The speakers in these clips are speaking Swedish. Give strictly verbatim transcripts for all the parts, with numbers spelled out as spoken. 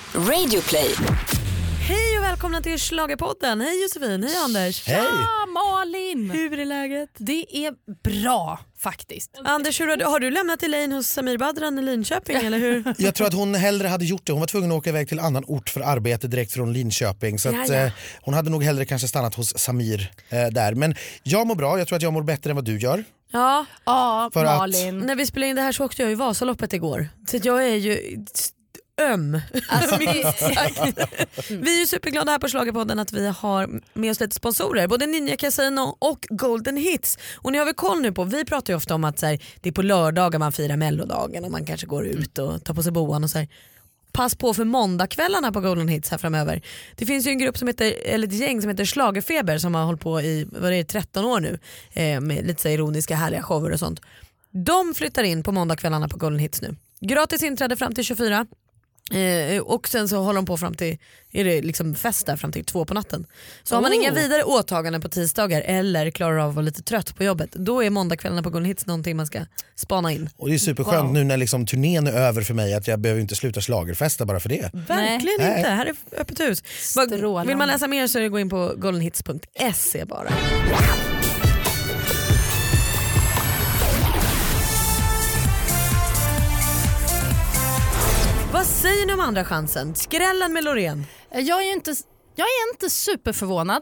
Radioplay. Hej och välkomna till Schlagerpodden. Hej Josefin, hej Anders. Hej. Ja, Malin. Hur är läget? Det är bra faktiskt. Anders, hur har, du, har du lämnat Elaine hos Samir Badran i Linköping eller hur? Jag tror att hon hellre hade gjort det. Hon var tvungen att åka iväg till annan ort för arbete direkt från Linköping. Så att, eh, hon hade nog hellre kanske stannat hos Samir eh, där. Men jag mår bra, jag tror att jag mår bättre än vad du gör. Ja, ja för Malin. Att... När vi spelade in det här så åkte jag i Vasaloppet igår. Så att jag är ju... öm. Alltså, vi är ju superglada här på Schlagerpodden att vi har med oss lite sponsorer, både Ninja Casino och Golden Hits. Och ni har väl koll nu på, vi pratar ju ofta om att så här, det är på lördagar man firar mellodagen och man kanske går ut och tar på sig boan och så här. Pass på för måndagskvällarna på Golden Hits här framöver. Det finns ju en grupp som heter, eller ett gäng som heter Schlagerfeber som har hållit på i vad det är, tretton år nu eh, med lite så ironiska härliga shower och sånt. De flyttar in på måndagskvällarna på Golden Hits nu. Gratis inträde fram till tjugofyra. Eh, och sen så håller de på fram till, är det liksom fest där fram till två på natten. Så oh. har man inga vidare åtaganden på tisdagar eller klarar av att vara lite trött på jobbet, då är måndagskvällarna på Golden Hits någonting man ska spana in. Och det är superskönt wow. nu när liksom turnén är över för mig att jag behöver inte sluta schlagerfesta bara för det. Verkligen Nej. inte, här är öppet hus. Strålande. Vill man läsa mer så är det gå in på golden hits punkt se bara. Vad säger ni om andra chansen? Skrällen med Loreen? Jag är ju inte, jag är inte superförvånad.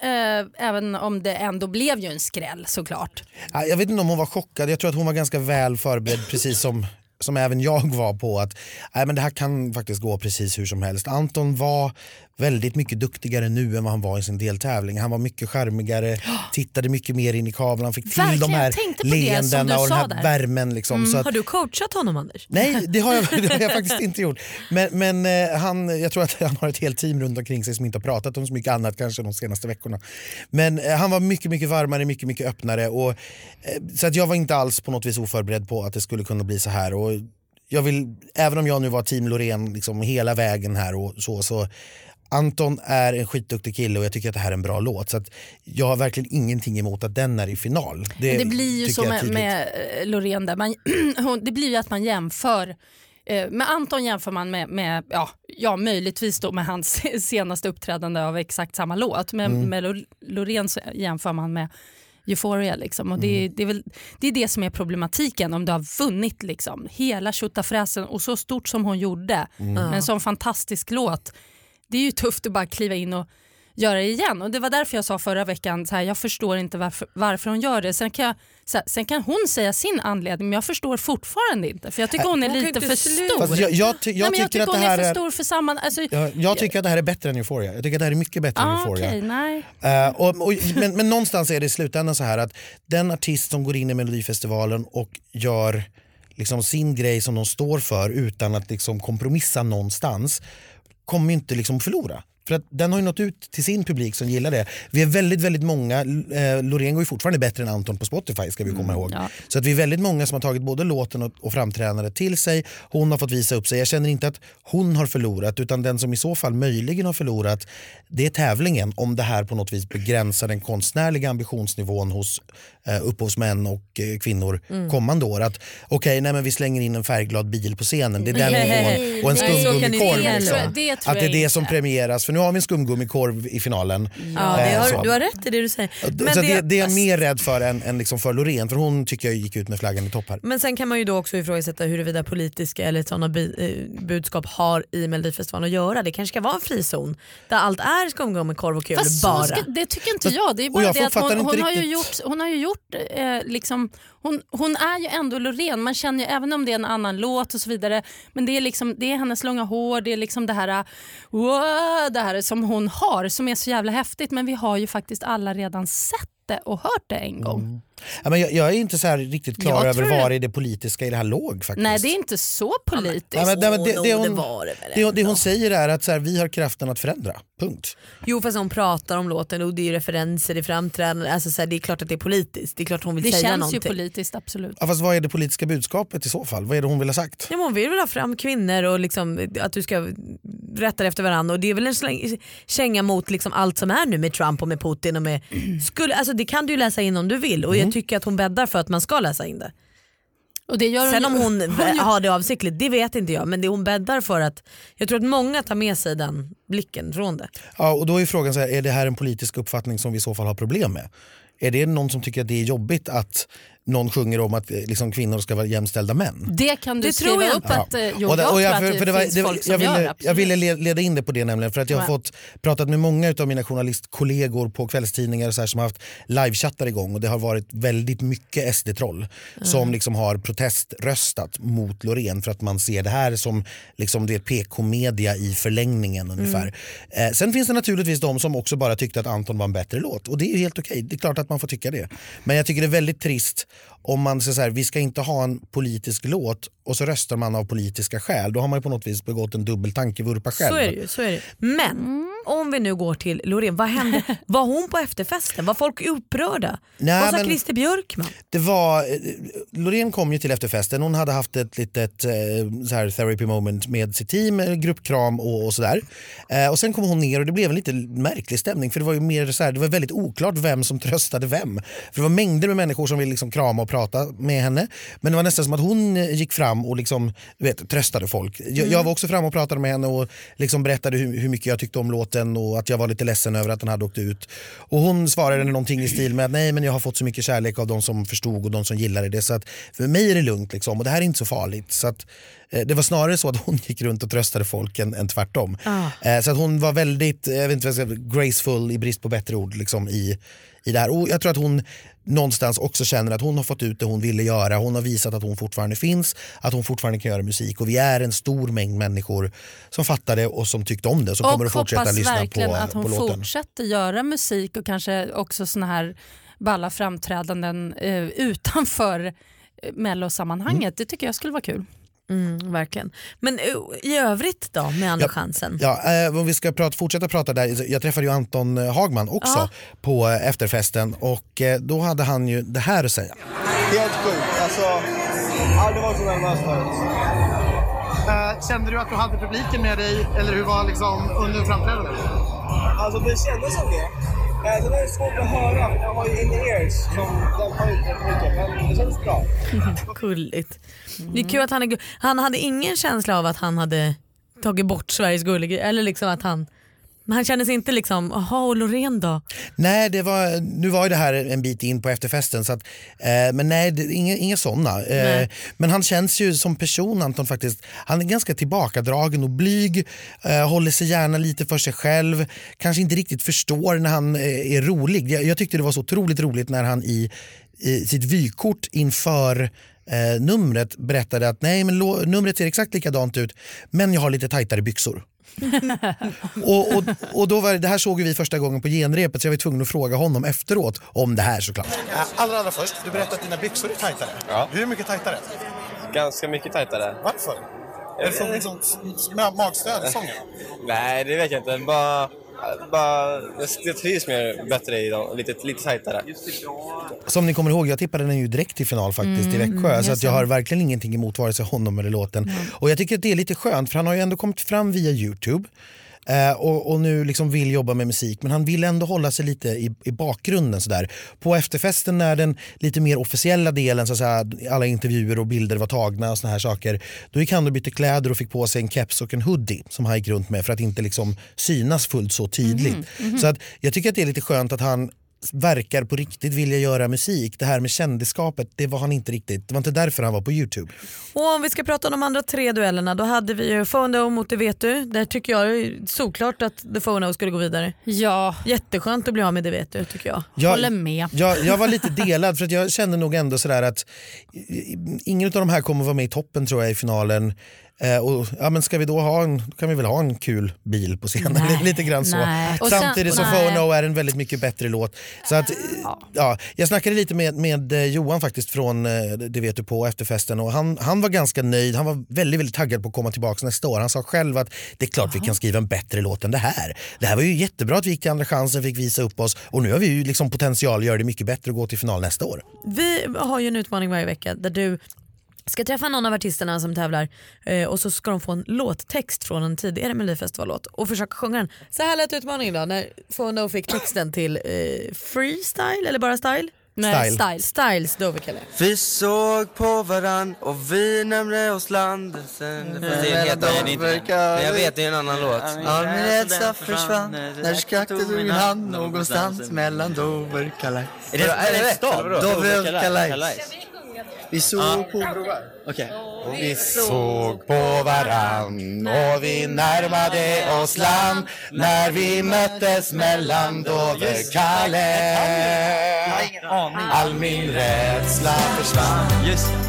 Eh, även om det ändå blev ju en skräll såklart. Jag vet inte om hon var chockad. Jag tror att hon var ganska väl förberedd precis som, som även jag var på att nej, men det här kan faktiskt gå precis hur som helst. Anton var väldigt mycket duktigare nu än vad han var i sin deltävling. Han var mycket charmigare, tittade mycket mer in i kameran, han fick till Verkligen, de här leendena och den här där. värmen. Liksom, mm. så att, har du coachat honom, Anders? Nej, det har jag, det har jag faktiskt inte gjort. Men, men eh, han, jag tror att han har ett helt team runt omkring sig som inte har pratat om så mycket annat kanske de senaste veckorna. Men eh, han var mycket, mycket varmare, mycket, mycket öppnare. Och, eh, så att jag var inte alls på något vis oförberedd på att det skulle kunna bli så här. Och jag vill, även om jag nu var team Loreen liksom hela vägen här och så, så Anton är en skitduktig kille och jag tycker att det här är en bra låt. Så att jag har verkligen ingenting emot att den är i final. Det, det blir ju så med, med Loreen där. Man, det blir ju att man jämför. Med Anton jämför man med, med ja, ja, möjligtvis då med hans senaste uppträdande av exakt samma låt. Men mm. med Loreen så jämför man med Euphoria liksom. Och det, mm. det, är väl, det är det som är problematiken om du har vunnit liksom hela tjotafräsen och så stort som hon gjorde. Mm. Med en sån fantastisk låt. Det är ju tufft att bara kliva in och göra det igen. Och det var därför jag sa förra veckan så här, jag förstår inte varför, varför hon gör det. Sen kan, jag, så här, sen kan hon säga sin anledning, men jag förstår fortfarande inte. För jag tycker hon är hon lite för stor. Jag, jag, ty- jag, Nej, jag tycker att hon det här är för stor för samman. Alltså, jag, jag tycker att det här är bättre än Euphoria. Jag tycker att det här är mycket bättre ah, än Euphoria. Okay, nej. Uh, och, och, men, men någonstans är det i slutändan så här att den artist som går in i Melodifestivalen och gör liksom sin grej som de står för utan att liksom kompromissa någonstans kommer inte liksom förlora. För att den har ju nått ut till sin publik som gillar det. Vi är väldigt, väldigt många, eh, Loreen går ju fortfarande bättre än Anton på Spotify ska vi komma mm, ihåg. Ja. Så att vi är väldigt många som har tagit både låten och, och framträdande till sig. Hon har fått visa upp sig. Jag känner inte att hon har förlorat utan den som i så fall möjligen har förlorat, det är tävlingen om det här på något vis begränsar den konstnärliga ambitionsnivån hos eh, upphovsmän och eh, kvinnor mm. kommande år. Att okej, okay, nej men vi slänger in en färgglad bil på scenen. Det är den nivån. Och en skumgummikorv. Liksom. Det att det är det som premieras. För nu har vi en skumgummikorv i finalen. Ja, det har, du har rätt i det du säger. Men så det, det, det är jag mer rädd för än, än liksom för Loreen. För hon tycker jag gick ut med flaggan i topp här. Men sen kan man ju då också ifrågasätta huruvida politiska eller sådana budskap har i Melodifestivalen att göra. Det kanske ska vara en frizon där allt är skumgummikorv och kul. Fast bara. Ska, det tycker inte jag. Det är bara jag det att hon, hon, riktigt... har ju gjort, hon har ju gjort eh, liksom, hon, hon är ju ändå Loreen. Man känner ju även om det är en annan låt och så vidare. Men det är liksom, det är hennes långa hår. Det är liksom det här, wow, det här som hon har som är så jävla häftigt. Men vi har ju faktiskt alla redan sett det och hört det en gång. Mm. Ja, men jag, jag är inte så här riktigt klar över var det... det politiska i det här låg faktiskt. Nej, det är inte så politiskt. Ja, men, det, det, det, hon, det, var det, det, det hon säger är att så här, vi har kraften att förändra. Punkt. Jo, fast hon pratar om låten och det är referenser i framträdande. Alltså, så här, det är klart att det är politiskt. Det är klart hon vill det säga någonting. någonting. Det känns ju politiskt, absolut. Ja, fast vad är det politiska budskapet i så fall? Vad är det hon vill ha sagt? Ja, hon vill väl ha fram kvinnor och liksom, att du ska rätta efter varandra. Och det är väl en släng, känga mot liksom allt som är nu med Trump och med Putin. Och med, skulle, alltså, det kan du ju läsa in om du vill. Och mm. jag tycker att hon bäddar för att man ska läsa in det. Och det gör Sen hon, om hon, hon har det avsiktligt, det vet inte jag. Men det hon bäddar för att, jag tror att många tar med sig den blicken från det. Ja, och då är frågan så här, är det här en politisk uppfattning som vi i så fall har problem med? Är det någon som tycker att det är jobbigt att någon sjunger om att liksom, kvinnor ska vara jämställda män? Det kan du det skriva tror jag upp inte. att, jo, och, jag och jag, tror för, att för det, det var, finns det, folk som jag ville, gör. jag ville leda in det på det nämligen för att jag har Ja. fått pratat med många av mina journalistkollegor på kvällstidningar och så här, som har haft livechattar igång och det har varit väldigt mycket S D-troll mm. som liksom har proteströstat mot Loreen för att man ser det här som liksom det är P K-media i förlängningen ungefär. Mm. Eh, sen finns det naturligtvis de som också bara tyckte att Anton var en bättre låt och det är ju helt okej, det är klart att man får tycka det. Men jag tycker det är väldigt trist om man säger så här, vi ska inte ha en politisk låt och så röstar man av politiska skäl. Då har man ju på något vis begått en dubbel tankevurpa själv. Så är det ju, så är det. Men mm. om vi nu går till Loreen, vad hände? Var hon på efterfesten? Var folk upprörda? Nej, vad sa men Christer Björkman? Det var, Loreen kom ju till efterfesten. Hon hade haft ett litet så här therapy moment med sitt team, gruppkram och, och sådär. Eh, och sen kom hon ner och det blev en lite märklig stämning för det var ju mer så här, det var väldigt oklart vem som tröstade vem. För det var mängder med människor som ville liksom krama och prata med henne. Men det var nästan som att hon gick fram och liksom, du vet, tröstade folk. Jag, mm. jag var också fram och pratade med henne och liksom berättade hur, hur mycket jag tyckte om låten och att jag var lite ledsen över att den hade åkt ut. Och hon svarade någonting i stil med att nej, men jag har fått så mycket kärlek av de som förstod och de som gillade det så att för mig är det lugnt liksom och det här är inte så farligt. Så att eh, det var snarare så att hon gick runt och tröstade folk än, än tvärtom. Ah. Eh, så att hon var väldigt, jag vet inte vad jag ska säga, graceful i brist på bättre ord liksom i, i det här. Och jag tror att hon någonstans också känner att hon har fått ut det hon ville göra. Hon har visat att hon fortfarande finns, att hon fortfarande kan göra musik och vi är en stor mängd människor som fattar det och som tyckte om det som och kommer att fortsätta lyssna på, verkligen att hon på låten. fortsätter göra musik och kanske också såna här balla framträdanden eh, utanför eh, mellosammanhanget. Mm. Det tycker jag skulle vara kul. Mm, verkligen. Men uh, i övrigt då med Andra ja, chansen? Ja, eh, om vi ska prata, fortsätta prata där. Jag träffade ju Anton Hagman också ja. på eh, efterfesten och eh, då hade han ju det här att säga. Helt sjukt. Alltså, aldrig varit så nervös förut. Uh, kände du att du hade publiken med dig eller hur var liksom under framträdandet? Alltså det kändes som det. Det var svårt att höra för jag har ju in-ears som dämpar ut rätt mycket men det kändes bra. Kulligt. Mm. Det är kul att han, är, han hade ingen känsla av att han hade tagit bort Sveriges gullig eller liksom att han men han kändes inte liksom, aha och Loreen då? Nej, det var, nu var ju det här en bit in på efterfesten så att, eh, men nej, det, inga, inga sådana. Eh, men han känns ju som person Anton faktiskt, han är ganska tillbakadragen och blyg, eh, håller sig gärna lite för sig själv, kanske inte riktigt förstår när han eh, är rolig. Jag, jag tyckte det var så otroligt roligt när han i, i sitt vykort inför eh, numret berättade att nej men lo, numret ser exakt likadant ut men jag har lite tajtare byxor. och, och, och då var det här såg vi första gången på genrepet så jag var tvungen att fråga honom efteråt om det här såklart. Allra, allra först, du berättade att dina byxor är tajtare. Ja. Hur mycket tajtare? Ganska mycket tajtare. Varför? Är det för liksom, magstöd i sången? Nej, det vet jag inte. Bara, bara, jag trivs mer bättre i dem, lite, lite tajtare. Som ni kommer ihåg, jag tippade den ju direkt till final faktiskt mm, i Växjö mm, så att jag har verkligen ingenting emot vare sig honom eller låten. Mm. Och jag tycker att det är lite skönt för han har ju ändå kommit fram via YouTube. Uh, och, och nu liksom vill jobba med musik men han vill ändå hålla sig lite i, i bakgrunden sådär. På efterfesten när den lite mer officiella delen så att säga, alla intervjuer och bilder var tagna och såna här saker, då gick han och bytte kläder och fick på sig en keps och en hoodie som han gick runt med för att inte liksom synas fullt så tydligt. Mm, mm. Så att jag tycker att det är lite skönt att han verkar på riktigt vilja göra musik. Det här med kändisskapet, det var han inte riktigt. Det var inte därför han var på YouTube. Och om vi ska prata om de andra tre duellerna, då hade vi ju Phono mot Det vet du. Där tycker jag såklart att The Phono skulle gå vidare. Ja. Jätteskönt att bli av med Det vet du tycker jag. Jag håller med. Jag, jag var lite delad för att jag kände nog ändå sådär att ingen av de här kommer vara med i toppen tror jag i finalen. Eh, och, ja, men ska vi då ha en, kan vi väl ha en kul bil på scenen, nej, lite grann så. Samtidigt så Phono är en väldigt mycket bättre låt. Så att, ja. Ja, jag snackade lite med, med Johan faktiskt från Det vet du på efterfesten och han, han var ganska nöjd, han var väldigt, väldigt taggad på att komma tillbaka nästa år. Han sa själv att det är klart Aha. vi kan skriva en bättre låt än det här. Det här var ju jättebra att vi gick till Andra chansen, fick visa upp oss och nu har vi ju liksom potential att göra det mycket bättre och gå till final nästa år. Vi har ju en utmaning varje vecka där du ska träffa någon av artisterna som tävlar eh, och så ska de få en låttext från en tidigare Melodifestivallåt och försöka sjunga den. Så här lät utmaningen då när Phono fick texten till eh, Freestyle eller bara Style? Nej, Style. Style. Styles Doverkalle. Vi såg på varann och vi nämnde oss landet sen. Det heter den inte. Men jag vet det är en annan låt. All min rädsla försvann när skaktet tog min hand någonstans mellan Dover och Calais. Är det rätt stad? Dover och Calais. Vi såg på broar. Okej. Vi såg på varann och vi närmade oss land när vi möttes mellan Dover och Calais. All min rädsla försvann. Just det.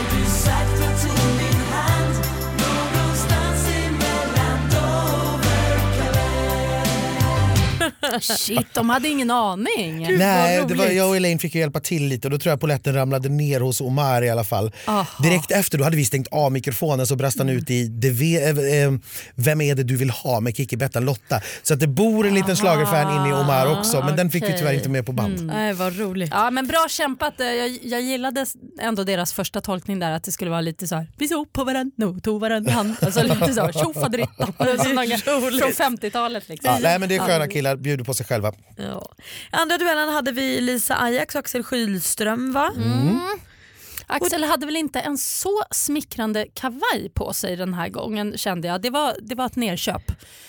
Shit, de hade ingen aning. Nej, vad det var, roligt. jag och Elaine fick ju hjälpa till lite och då tror jag poletten ramlade ner hos Omar i alla fall. Aha. Direkt efter då hade vi stängt av mikrofonen så brast han ut i det ve, äh, Vem är det du vill ha med Kiki, Bettan, Lotta. Så att det bor en liten schlagerfan inne i Omar också, men den fick vi tyvärr inte med på band. Mm. Nej, vad roligt. Ja, men bra kämpat. Jag, jag gillade ändå deras första tolkning där, att det skulle vara lite så här: vi såg på varandra, no, tog varandra i hand. Alltså lite så, tjofaderittan. Från femtiotalet liksom. Ja, nej, men det är sköna killar, bjuder på sig själva. Ja. Andra duellen hade vi Lisa Ajax och Axel Kylström, va? Mm. Axel hade väl inte en så smickrande kavaj på sig den här gången, kände jag. Det var, det var ett nerköp.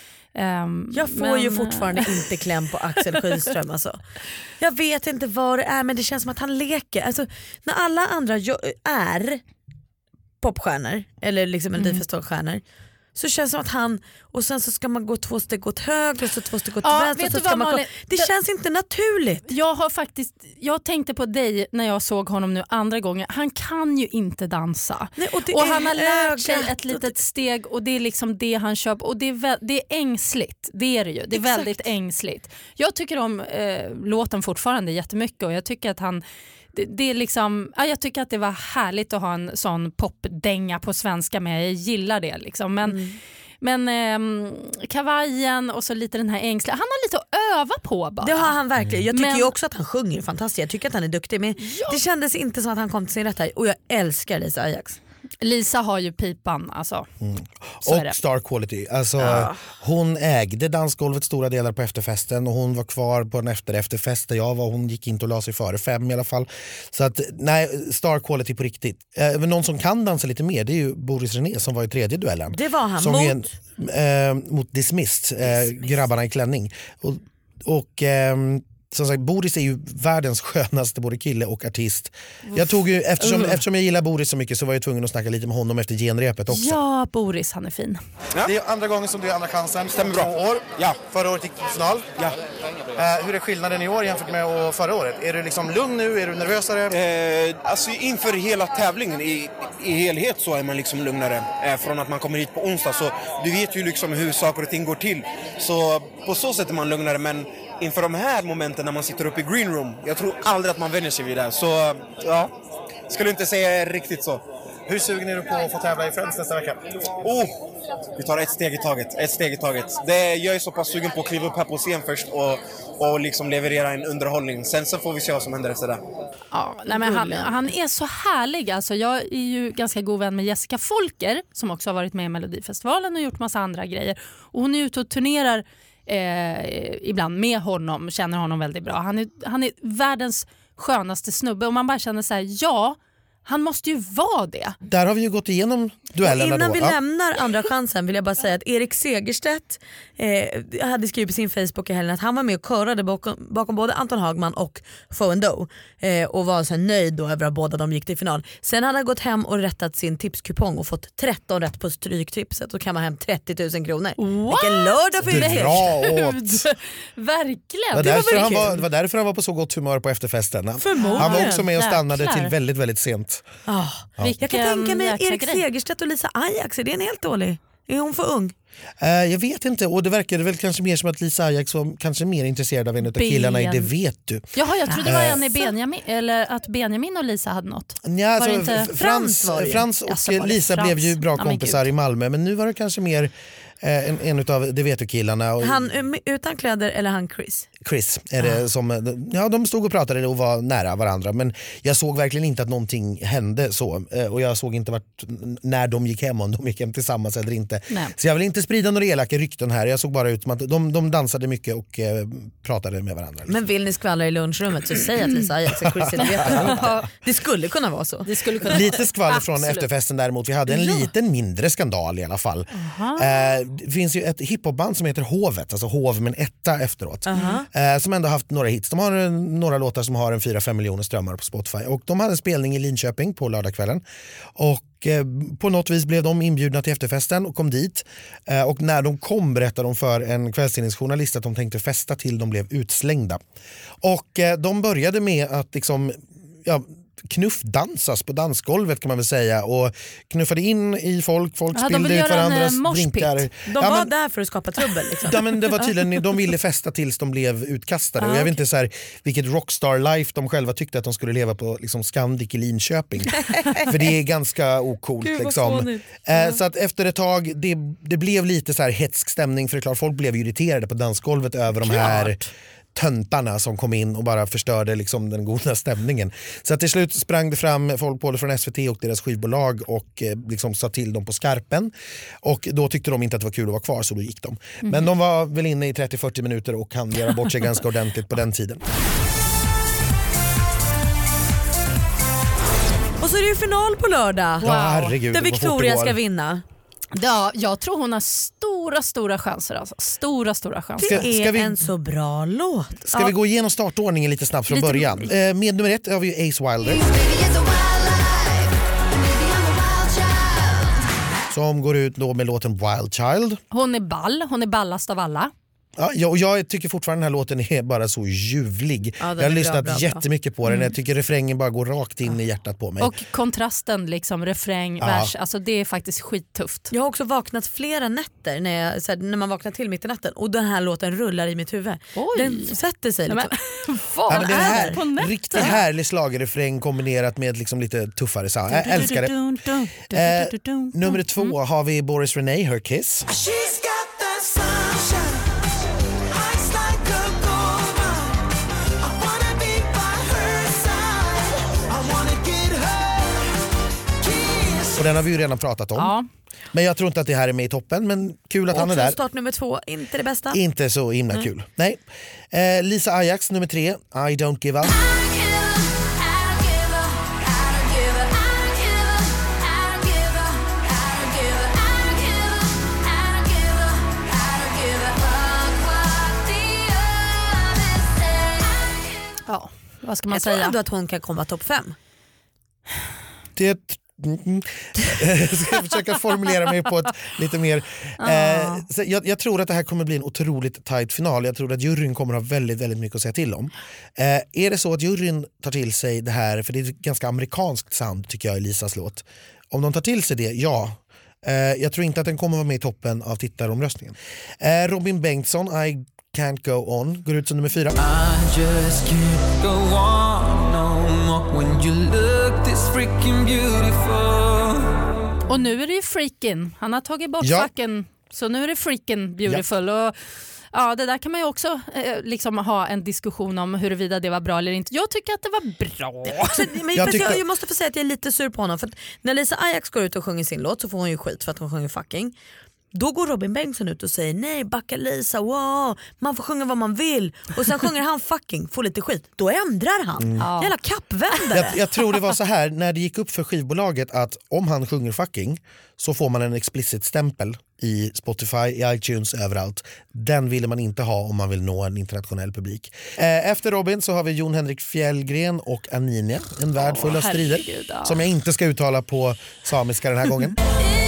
Um, Jag får men... ju fortfarande inte kläm på Axel Kylström. Alltså. Jag vet inte vad det är, men det känns som att han leker. Alltså, när alla andra jo- är popstjärnor eller liksom Melodifestivalstjärnor, så känns det som att han, och sen så ska man gå två steg åt höger och så två steg åt Ja, vänster. vet Så du ska vad, man Malin? komma. Det, det känns inte naturligt. Jag har faktiskt, jag tänkte på dig när jag såg honom nu andra gången. Han kan ju inte dansa. Nej, och det och är han har lärt sig ögat ett litet steg och det är liksom det han kör på. Och det är, vä- det är ängsligt, det är det ju. Det är Exakt. väldigt ängsligt. Jag tycker om eh, låten fortfarande jättemycket och jag tycker att han Det, det är liksom, ja, jag tycker att det var härligt att ha en sån popdänga på svenska med. Jag gillar det liksom. Men, mm. men eh, kavajen och så lite den här ängsliga. Han har lite att öva på bara. Det har han verkligen. Jag tycker Men- ju också att han sjunger fantastiskt. Jag tycker att han är duktig. Men det kändes inte som att han kom till sin rätt här. Och jag älskar Lisa Ajax. Lisa har ju pipan alltså. Så är det. Och star quality. Alltså, hon ägde dansgolvet stora delar på efterfesten och hon var kvar på en efter efterfest där jag var. Hon gick inte och la sig före fem i alla fall. Så att nej, star quality på riktigt. Eh, men någon som kan dansa lite mer, det är ju Boris René som var i tredje duellen. Det var han som mot... är, eh, mot Dismissed, eh, grabbarna i klänning. Och, och ehm, som sagt, Boris är ju världens skönaste både kille och artist. Jag tog ju, eftersom, Uh. eftersom jag gillar Boris så mycket så var jag tvungen att snacka lite med honom efter genrepet också. Ja, Boris, han är fin. Det är andra gången som du är andra chansen. Stämmer bra. Två år. Ja. Förra året gick du till final. Ja. Uh, hur är skillnaden i år jämfört med och förra året? Är du liksom lugn nu? Är du nervösare? Eh, alltså inför hela tävlingen i, i helhet så är man liksom lugnare eh, från att man kommer hit på onsdag. Så du vet ju liksom hur saker och ting går till. Så på så sätt är man lugnare, men inför de här momenten när man sitter uppe i green room, jag tror aldrig att man vänjer sig vid det. Så ja, skulle inte säga riktigt så. Hur sugen är du på att få tävla i Friends nästa vecka? Oh, vi tar ett steg i taget, ett steg i taget. Det, jag är så pass sugen på att kliva upp här på scen först och, och liksom leverera en underhållning. Sen så får vi se vad som händer efter det. Ja, nej, men han, han är så härlig. Alltså, jag är ju ganska god vän med Jessica Folker som också har varit med i Melodifestivalen och gjort massa andra grejer. Och hon är ute och turnerar eh, ibland med honom, känner honom väldigt bra. Han är, han är världens skönaste snubbe och man bara känner så här: ja, han måste ju vara det. Där har vi ju gått igenom duellerna Innan då. vi Ja. lämnar andra chansen vill jag bara säga att Erik Segerstedt eh, hade skrivit på sin Facebook i helgen att han var med och körade bakom, bakom både Anton Hagman och Foe Do eh, och var så här nöjd då över att båda de gick till final. Sen hade han gått hem och rättat sin tipskupong och fått tretton rätt på stryktipset och kan man hem trettio tusen kronor. What? Vilken lördag för Erik! Dra åt. Verkligen. Det var, Det var därför väl han kul. var, det var därför han var på så gott humör på efterfesten. Han, Förmodligen. han var också med och stannade Jäklar. till väldigt, väldigt sent. Ah, jag kan Vilken tänka mig jäkla Erik grej. Segerstedt och Lisa Ajax, är det en helt dålig? Är hon för ung? Uh, jag vet inte, och det verkade väl kanske mer som att Lisa Ajax var kanske mer intresserad av en av killarna i Det vet du. Jaha, jag trodde det var en i Benjamin, eller att Benjamin och Lisa hade något. Ja, alltså, Var det inte- Frans, Frans var det ju. Frans och Jaså, var det Lisa Frans? blev ju bra Ja, men kompisar gud. i Malmö, men nu var det kanske mer eh, en, en av Det vet du killarna. Och, Han um, utan kläder eller han Chris? Chris är det Ah. som, ja, de stod och pratade och var nära varandra, men jag såg verkligen inte att någonting hände så, och jag såg inte vart, när de gick hem, om de gick hem tillsammans eller inte. Nej. Så jag vill inte sprida några elaka rykten här, jag såg bara ut som att de, de dansade mycket och eh, pratade med varandra. Men vill ni skvallra i lunchrummet så säg att Lisa Ajax och Chris inte vet det. Det skulle kunna vara så. Det skulle kunna Lite skvaller från Absolut. efterfesten däremot. Vi hade en Ja. liten mindre skandal i alla fall. Eh, det finns ju ett hiphopband som heter Hovet, alltså Hov men etta efteråt. Eh, som ändå haft några hits. De har eh, några låtar som har en fyra fem miljoner strömmar på Spotify. Och de hade en spelning i Linköping på lördagskvällen. Och eh, på något vis blev de inbjudna till efterfesten och kom dit. Eh, och när de kom berättade de för en kvällstidningsjournalist att de tänkte festa till de blev utslängda. Och eh, de började med att liksom, ja, knuffdansas på dansgolvet kan man väl säga, och knuffade in i folk, folk Ja, de spillde vill ut göra en, varandras eh, moshpit. drinkar. De Ja, var men, där för att skapa trubbel liksom. ja, men det var tydligen, de ville festa tills de blev utkastade. Ah, och jag vet okej. inte så här, vilket rockstar life de själva tyckte att de skulle leva på, liksom Scandic i Linköping. För det är ganska ocoolt. Gud, vad Liksom. fånigt. Eh, så att efter ett tag, det, det blev lite så här hetsk stämning, för det är klart, folk blev irriterade på dansgolvet över de här töntarna som kom in och bara förstörde liksom den goda stämningen. Så att till slut sprang det fram folk både från S V T och deras skivbolag och eh, liksom sa till dem på skarpen. Och då tyckte de inte att det var kul att vara kvar, så då gick de. Mm. Men de var väl inne i trettio till fyrtio minuter och kan göra bort sig ganska ordentligt på den tiden. Och så är det ju final på lördag. Ja, herregud, där det går fort Victoria det går. ska vinna. Ja, jag tror hon har stora, stora chanser. Alltså. Stora, stora chanser. Det Ska- är ska vi- en så bra låt. Ska Ja. vi gå igenom startordningen lite snabbt från Lite- början? Eh, med nummer ett har vi ju Ace Wilder. Som går ut då med låten Wild Child. Hon är ball, hon är ballast av alla. Ja, jag, och jag tycker fortfarande den här låten är bara så ljuvlig. Ja, den jag har är bra, lyssnat bra, bra. jättemycket på den. Jag tycker refrängen bara går rakt in i hjärtat på mig. Och kontrasten, liksom, refräng, Ja. vers, alltså det är faktiskt skittufft. Jag har också vaknat flera nätter när, jag, så här, när man vaknar till mitt i natten och den här låten rullar i mitt huvud. Oj. Den sätter sig Nej, liksom. men, vad Ja, men det är är här, det på nätet? riktigt härlig slagerefräng kombinerat med liksom lite tuffare sound. Jag älskar det. Eh, nummer två har vi Boris Renee, Her Kiss. Och den har vi ju redan pratat om. Ja. Men jag tror inte att det här är med i toppen, men kul att han är Också där. start nummer två, inte det bästa. Inte så himla Mm. kul. Nej. Eh, Lisa Ajax nummer tre, I Don't Give Up. Ja, vad ska man Jag tror säga? ändå att hon kan komma topp fem. Det Mm. ska jag försöka formulera mig på ett lite mer eh, så jag, jag tror att det här kommer bli en otroligt tight final. Jag tror att juryn kommer ha väldigt, väldigt mycket att säga till om. eh, Är det så att juryn tar till sig det här, för det är ett ganska amerikanskt sound tycker jag i Lisas låt. Om de tar till sig det, ja. eh, Jag tror inte att den kommer vara med i toppen av tittaromröstningen. eh, Robin Bengtsson, I Can't Go On, går ut som nummer fyra. I just can't go on no more when you look this freaking beautiful. Och nu är det ju freaking. Han har tagit bort Ja. fucking, så nu är det freaking beautiful. Och, ja, det där kan man ju också eh, liksom ha en diskussion om huruvida det var bra eller inte. Jag tycker att det var bra. Så, men Jag jag, tyckte- jag måste få säga att jag är lite sur på honom. För att när Lisa Ajax går ut och sjunger sin låt så får hon ju skit för att hon sjunger fucking. Då går Robin Bengtsson ut och säger nej, backa Lisa, wow, man får sjunga vad man vill. Och sen sjunger han fucking, får lite skit. Då ändrar han. Mm. Ja. Jävla kappvändare. Jag, jag tror det var så här när det gick upp för skivbolaget att om han sjunger fucking så får man en explicit stämpel i Spotify, i iTunes, överallt. Den ville man inte ha om man vill nå en internationell publik. Eh, efter Robin så har vi Jon Henrik Fjällgren och Aninia, en värld full av strider, herregud, ja. som jag inte ska uttala på samiska den här gången.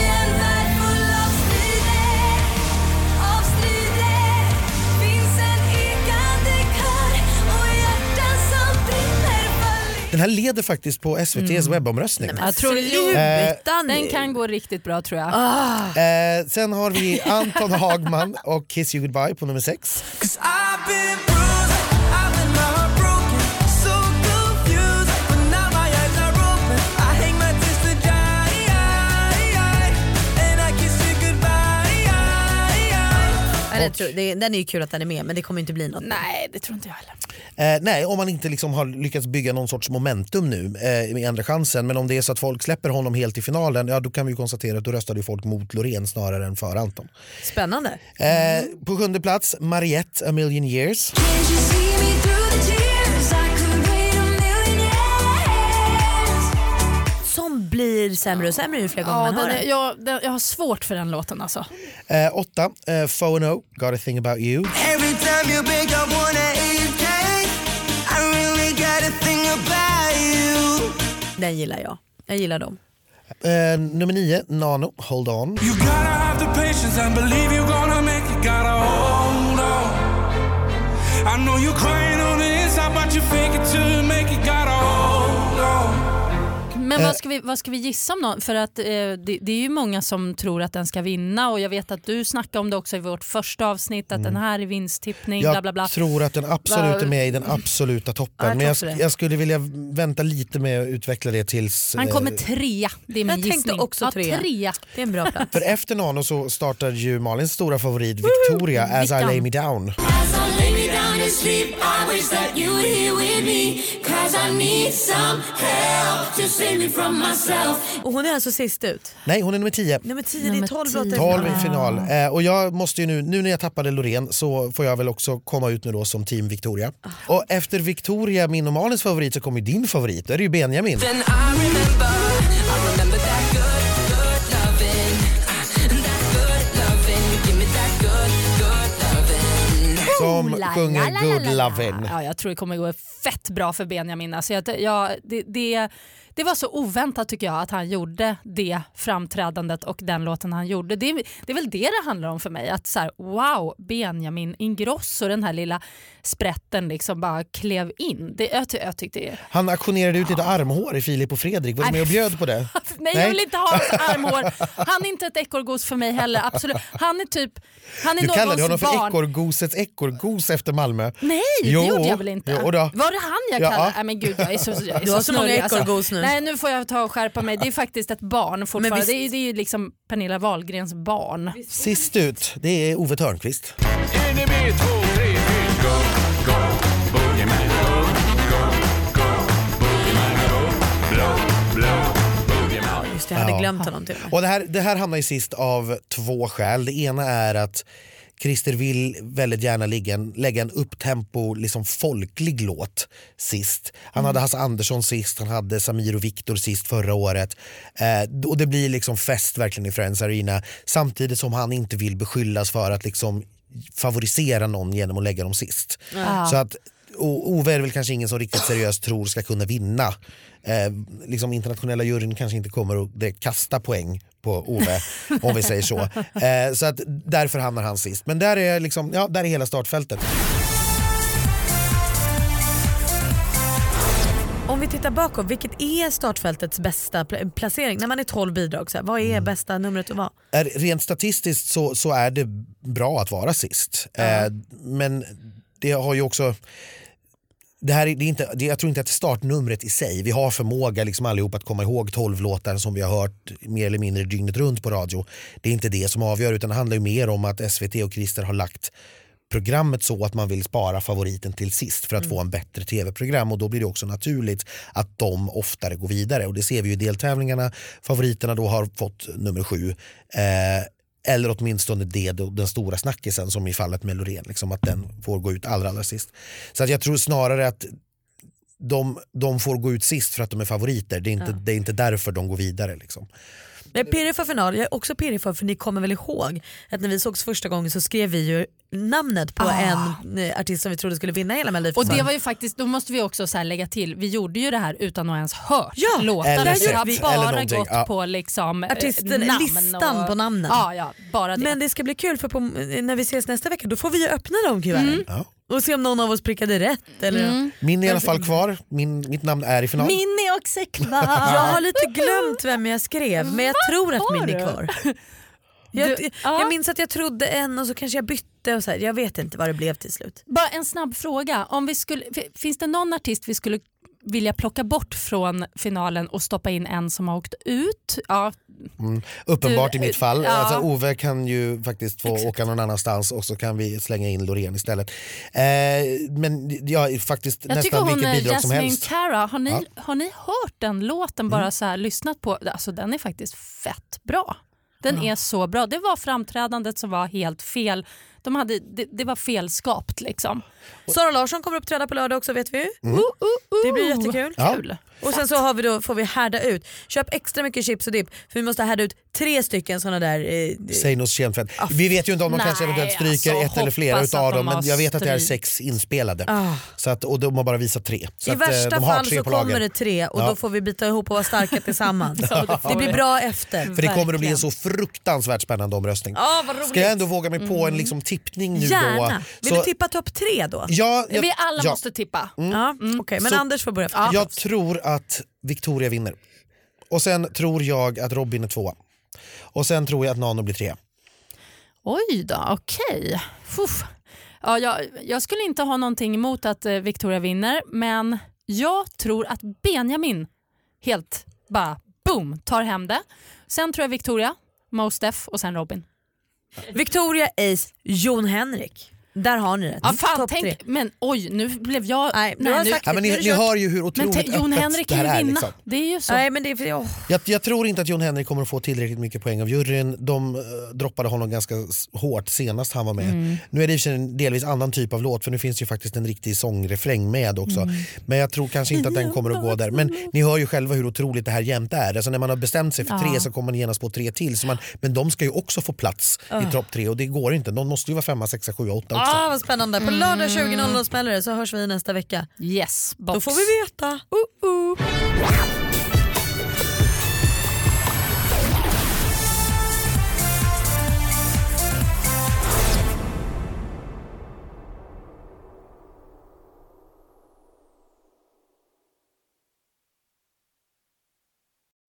Den här leder faktiskt på S V T:s Mm. webbomröstning. Jag tror Sluta nu. den kan gå riktigt bra, tror jag. Ah. Eh, sen har vi Anton Hagman och Kiss You Goodbye på nummer sex. Cause I've been bruised, I've been heartbroken, so confused, but now my eyes are open. I hang my tears to dry, and I kiss you goodbye. Ja, det tror, det, den är ju kul att den är med, men det kommer inte bli något. Nej, det tror inte jag heller. Eh, nej, om man inte liksom har lyckats bygga någon sorts momentum nu eh, med andra chansen. Men om det är så att folk släpper honom helt i finalen, ja, då kan vi konstatera att då röstade folk mot Loreen snarare än för Anton. Spännande. Eh, på sjunde plats, Mariette, A Million Years. Som blir sämre och sämre ju fler gånger Ja, man hör den är, den. jag, den, jag har svårt för den låten alltså. Eh, åtta, eh, Fo and O, Got a thing about you. Every time you break up, wanna eat cake. I really got a thing about you. Den gillar jag. Jag gillar dem. Eh, nummer nio, Nano, Hold On. You gotta have the patience and believe you're gonna make it. Gotta hold on. I know you're crying on the inside, but you fake it till you make it. Gotta hold on. Men vad ska, vi, vad ska vi gissa om någon? För att eh, det, det är ju många som tror att den ska vinna, och jag vet att du snackade om det också i vårt första avsnitt, att mm. den här är vinsttippning, jag bla bla bla. tror att den absolut Va? är med i den absoluta toppen. Ja, jag men jag, tror det. jag skulle vilja vänta lite med att utveckla det tills... Han kommer eh, trea, det är min Jag tänkte gissning. också ja, trea. trea. Det är en bra plats. För efter Nano så startar ju Malins stora favorit Victoria, As I Lay Me Down. Och hon är alltså sist ut. Nej, hon är nummer tio. Nummer tio, det är Nummer tolv tio. låtar. tolv i final. Eh, och jag måste ju nu, nu när jag tappade Loreen så får jag väl också komma ut nu då som team Victoria. Och efter Victoria, min och Malins favorit, så kommer ju din favorit. Det är ju Benjamin. Then I remember, I remember that good, good loving. That good loving. Give me that good, good loving. Som Oh, la, sjunger la, la, la, Good la, la. Lovin'. Ja, jag tror det kommer gå fett bra för Benjamin. Alltså jag, jag, det, det, det var så oväntat tycker jag att han gjorde det framträdandet och den låten han gjorde. Det, det är väl det det handlar om för mig. Att så här, wow, Benjamin Ingrosso, den här lilla sprätten liksom bara klev in. Det, jag, jag tyckte det. Han auktionerade ut lite armhår i Filip och Fredrik. Var du med och bjöd på det? Nej, jag vill inte ha hans armhår. Han är inte ett ekorrgos för mig heller. Absolut. Han är typ han är Du kallade honom någons för barn. ekorrgosets ekorrgos efter Malmö. Nej, Jo, det gjorde jag väl inte. jo då. Var det han jag Ja. kallade? Nej men gud, jag är så, jag är Du har så så många snurrig, alltså. ekorrgos nu. Nej, nu får jag ta och skärpa mig. Det är faktiskt ett barn fortfarande. Men visst- Det är, det är ju liksom Pernilla Wahlgrens barn. Sist ut, det är Ove Thörnqvist. Just det, jag hade Ja. glömt honom till. Och det här, det här hamnar ju sist av två skäl. Det ena är att Christer vill väldigt gärna lägga en, lägga en upptempo, liksom folklig låt sist. Han hade Hasse Andersson sist, han hade Samir och Viktor sist förra året. Eh, och det blir liksom fest verkligen i Friends Arena. Samtidigt som han inte vill beskyllas för att liksom favorisera någon genom att lägga dem sist. Ja. Så att och Ove är väl kanske ingen som riktigt seriöst tror ska kunna vinna. Eh, liksom internationella juryn kanske inte kommer att direkt kasta poäng på Ove om vi säger så. Eh, så att därför hamnar han sist. Men där är liksom, ja, där är hela startfältet. Om vi tittar bakåt, vilket är startfältets bästa pl- placering? När man är tolv bidrag, så här, vad är Mm. bästa numret att vara? Är, rent statistiskt så, så är det bra att vara sist. Eh, men det har ju också... Det här är, det är inte, det, jag tror inte att det är startnumret i sig. Vi har förmåga liksom allihop att komma ihåg tolv låtar som vi har hört mer eller mindre dygnet runt på radio. Det är inte det som avgör, utan det handlar ju mer om att S V T och Christer har lagt programmet så att man vill spara favoriten till sist för att Mm. få en bättre tv-program, och då blir det också naturligt att de oftare går vidare, och det ser vi ju i deltävlingarna. Favoriterna då har fått nummer sju. Eh, Eller åtminstone det, den stora snackisen som i fallet med Loreen, liksom, att den får gå ut allra, allra sist. Så att jag tror snarare att de, de får gå ut sist för att de är favoriter. Det är inte, Ja. det är inte därför de går vidare. Liksom. Jag är pirrig för final, jag är också pirrig för, för ni kommer väl ihåg att när vi sågs första gången så skrev vi ju namnet på Ah. en eh, artist som vi trodde skulle vinna hela Och Melodifestivalen. det var ju faktiskt, då måste vi också så här lägga till, vi gjorde ju det här utan att ens hört Ja, låtar. eller Vi sett, har eller bara någonting, gått ja. på liksom eh, Artisten, namn listan och, på namnen. Ja, ja, bara det. Men det ska bli kul för på, när vi ses nästa vecka då får vi ju öppna de kuverten Ja. och se om någon av oss prickade rätt. Eller Mm. Min är i alla fall kvar. Min, mitt namn är i final. Min är också kvar. Jag har lite glömt vem jag skrev, men jag tror att min är kvar. Jag, Du- ja. jag minns att jag trodde en och så kanske jag bytte och så här. Jag vet inte vad det blev till slut. Bara en snabb fråga. Om vi skulle, f- finns det någon artist vi skulle vilja plocka bort från finalen och stoppa in en som har åkt ut. Ja. Mm. Uppenbart du, i mitt fall. ja. Alltså, Ove kan ju faktiskt få Exakt. åka någon annanstans och så kan vi slänga in Loreen istället. Eh, men ja, faktiskt jag nästan vilket hon, bidrag som Jasmine helst. Cara, har ni, Ja. har ni hört den låten bara Mm. så här lyssnat på? Alltså den är faktiskt fett bra. Den Mm. är så bra. Det var framträdandet som var helt fel. De hade, det, det var felskapt liksom. Sara Larsson kommer uppträda på lördag också, vet vi ju. Mm. Uh, uh, uh. Det blir jättekul. Ja. Kul. Och sen så har vi då, får vi härda ut. Köp extra mycket chips och dipp för vi måste härda ut tre stycken såna där. Eh, Seinos kemtvätt. Vi vet ju inte om de Nej, kanske eventuellt stryker alltså, ett eller flera hoppas utav att de dem, men har jag vet att det är stryk. sex inspelade. Ah. Så att, och de har bara visat tre. Så I att, eh, värsta de har fall tre så på kommer lager. det tre och Ja. då får vi bita ihop och vara starka tillsammans. Ja, det får det blir vi. bra efter. För det kommer att bli en Verkligen. så fruktansvärt spännande omröstning. Ja, vad roligt. Ska jag ändå våga mig på en liksom tippning nu Gärna. då? Vill Så- du tippa topp tre då? Ja, jag, Vi alla ja. måste tippa. Ja, okej, men Så- Anders får börja. Ja. Jag tror att Victoria vinner. Och sen tror jag att Robin är tvåa. Och sen tror jag att Nano blir trea. Oj då, okej. Fuff. Ja, jag, jag skulle inte ha någonting emot att eh, Victoria vinner, men jag tror att Benjamin helt bara boom tar hem det. Sen tror jag Victoria, Mos Def och sen Robin. Victoria, Ace, Jon Henrik. Där har ni det. Ja, fan, Topp tre. tänk, men oj, nu blev jag... Nej, du har nu, sagt Ja, men Nu ni, är det ni kört. hör ju hur men otroligt tänk, Jon öppet Henrik det kan här ju är. vinna. Liksom. Det är ju så. Nej, men det är för, oh. Jag, jag tror inte att Jon Henrik kommer att få tillräckligt mycket poäng av juryn. De uh, droppade honom ganska s- hårt senast han var med. Mm. Nu är det i och för sig en delvis annan typ av låt, för nu finns ju faktiskt en riktig sångrefräng med också. Mm. Men jag tror kanske inte att den kommer att gå där. Men ni hör ju själva hur otroligt det här jämt är. Alltså när man har bestämt sig för Ja. tre så kommer man genast på tre till. Så man, men de ska ju också få plats i topp tre och det går inte. De måste ju vara femma, sexa, sju, åtta också. Ah, vad spännande. På lördag tjugo noll noll smäller det, så hörs vi nästa vecka. Yes, box. Då får vi veta. Uh, uh.